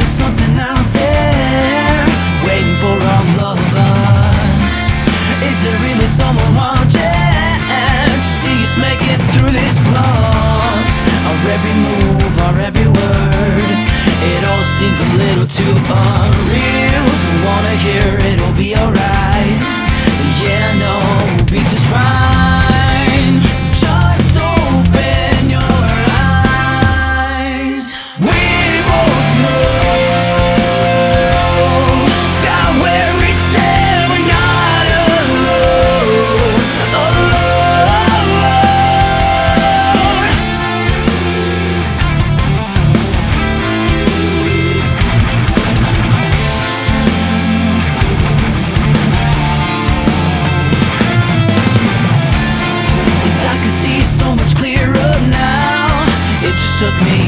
there's something out there waiting for all of us. Is there really someone watching to see us make it through this loss? Our every move, our every word, it all seems a little too unreal. Don't wanna hear it'll be alright. Yeah, no, we'll be just fine. Just open your eyes. We both know that where we stand, we're not alone. So much clearer now. It just took me